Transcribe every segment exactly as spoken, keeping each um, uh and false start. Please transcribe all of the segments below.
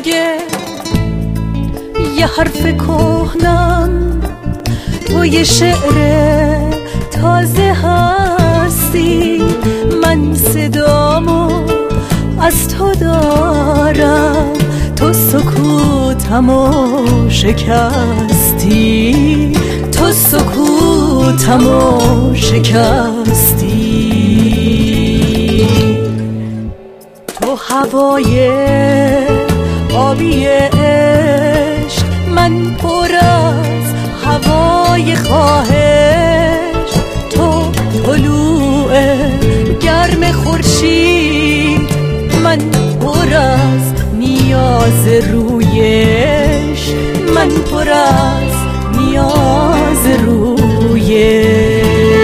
اگه یه حرف کهنم تو یه شعر تازه هستی، من صدامو از تو دارم، تو سکوتمو شکستی، تو سکوتمو شکستی. تو هوای آبی عشق، من پر از هوای خواهش، تو طلوع گرم خورشید، من پر از نیاز رویش، من پر از نیاز رویش.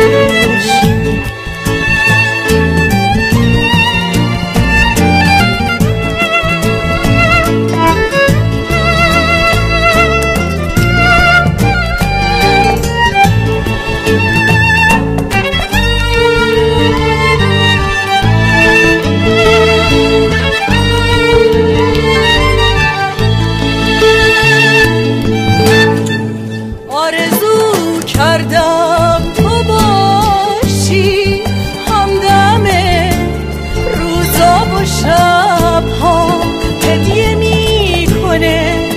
آرزو کردم تو باشی همدم روزا و شبها، هدیه میکنه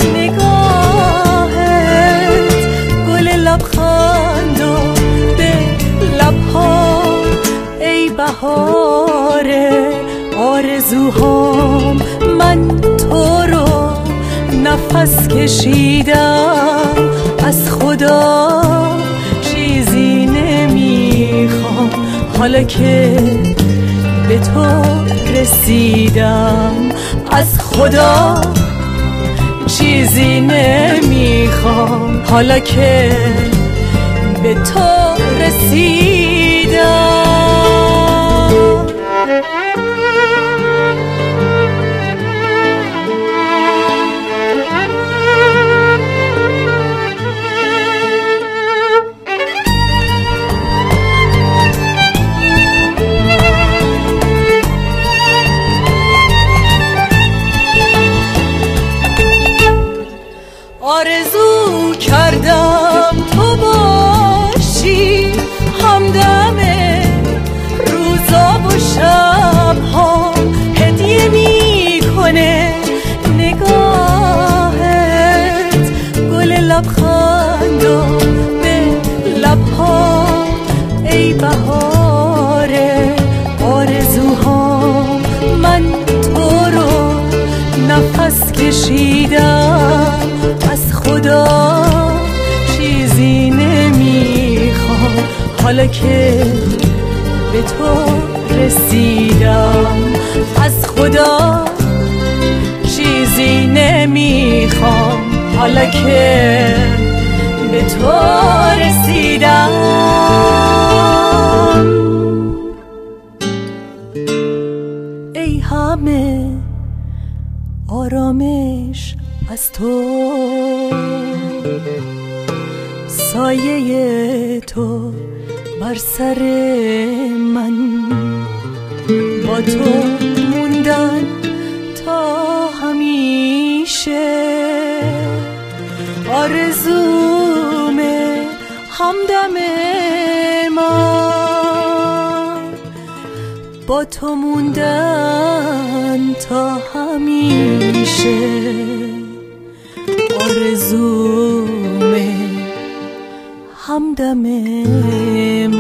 نگاهت گل لبخند و به لبها. ای بهار آرزوهام، من تو رو نفس کشیدم، از خدا چیزی نمیخوام، حالا که به تو رسیدم، از خدا چیزی نمیخوام، حالا که به تو رسیدم. آرزو کردم تو باشی همدم روزا و شبها، هدیه میکنه نگاهت گل لبخند و به لبها. ای بهار آرزوهام، من تو رو نفس کشیدم، از خدا چیزی نمیخوام، حالا که به تو رسیدم، از خدا چیزی نمیخوام، حالا که به تو رسیدم. ای همه آرامش از تو، سایه تو بر سر من، با تو موندن تا همیشه آرزومه همدم من، با تو موندن تا همیشه آرزومه همدم